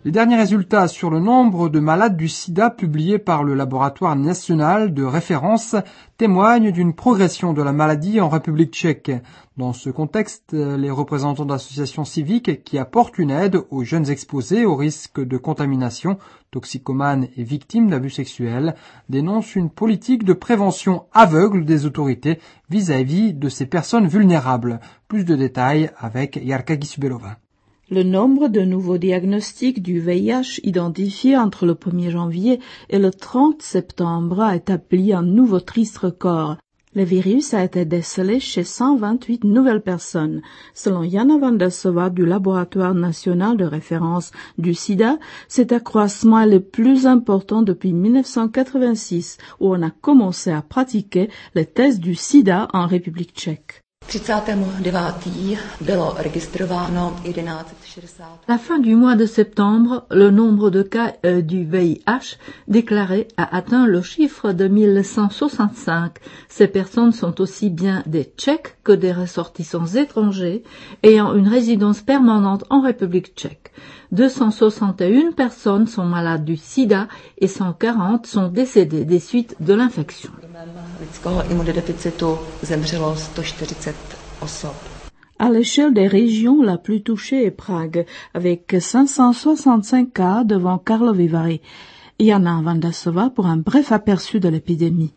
Les derniers résultats sur le nombre de malades du sida publiés par le laboratoire national de référence témoignent d'une progression de la maladie en République tchèque. Dans ce contexte, les représentants d'associations civiques qui apportent une aide aux jeunes exposés au risque de contamination, toxicomanes et victimes d'abus sexuels, dénoncent une politique de prévention aveugle des autorités vis-à-vis de ces personnes vulnérables. Plus de détails avec Jarka Gisbelova. Le nombre de nouveaux diagnostics du VIH identifiés entre le 1er janvier et le 30 septembre a établi un nouveau triste record. Le virus a été décelé chez 128 nouvelles personnes. Selon Jana Vandasova du laboratoire national de référence du sida, cet accroissement est le plus important depuis 1986, où on a commencé à pratiquer les tests du sida en République tchèque. La fin du mois de septembre, le nombre de cas du VIH déclarés a atteint le chiffre de 1165. Ces personnes sont aussi bien des Tchèques que des ressortissants étrangers ayant une résidence permanente en République tchèque. 261 personnes sont malades du sida et 140 sont décédées des suites de l'infection. À l'échelle des régions, la plus touchée est Prague, avec 565 cas devant Karlovy Vary. Jana Vandasova pour un bref aperçu de l'épidémie.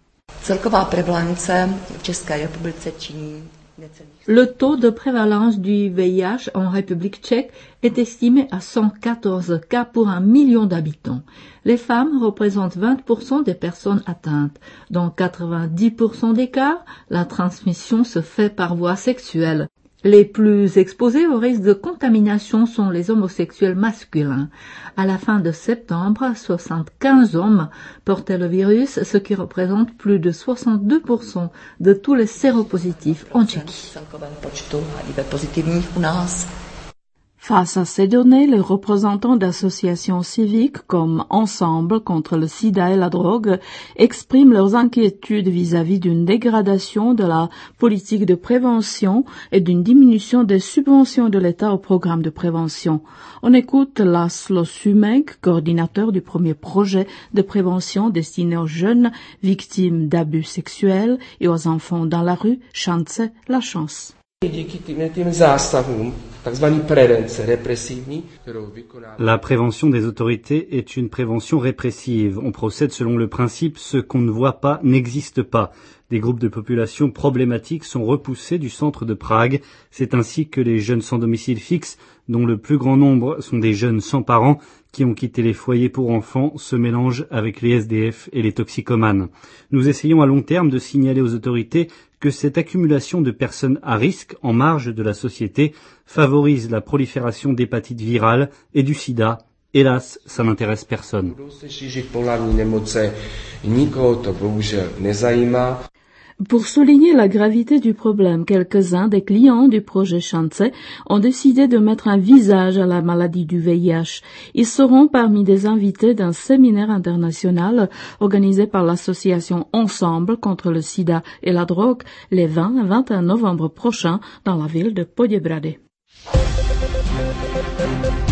Le taux de prévalence du VIH en République tchèque est estimé à 114 cas pour 1 million d'habitants. Les femmes représentent 20% des personnes atteintes. Dans 90% des cas, la transmission se fait par voie sexuelle. Les plus exposés au risque de contamination sont les homosexuels masculins. À la fin de septembre, 75 hommes portaient le virus, ce qui représente plus de 62% de tous les séropositifs en Tchéquie. Face à ces données, les représentants d'associations civiques comme Ensemble contre le sida et la drogue expriment leurs inquiétudes vis-à-vis d'une dégradation de la politique de prévention et d'une diminution des subventions de l'État au programme de prévention. On écoute Laszlo Sumek, coordinateur du premier projet de prévention destiné aux jeunes victimes d'abus sexuels et aux enfants dans la rue, Šance, la chance. La prévention des autorités est une prévention répressive. On procède selon le principe « ce qu'on ne voit pas n'existe pas ». Des groupes de population problématiques sont repoussés du centre de Prague. C'est ainsi que les jeunes sans domicile fixe, dont le plus grand nombre sont des jeunes sans parents, qui ont quitté les foyers pour enfants, se mélangent avec les SDF et les toxicomanes. Nous essayons à long terme de signaler aux autorités que cette accumulation de personnes à risque en marge de la société favorise la prolifération d'hépatites virales et du sida. Hélas, ça n'intéresse personne. Pour souligner la gravité du problème, quelques-uns des clients du projet Šance ont décidé de mettre un visage à la maladie du VIH. Ils seront parmi des invités d'un séminaire international organisé par l'association Ensemble contre le sida et la drogue les 20 et 21 novembre prochains dans la ville de Poděbrady.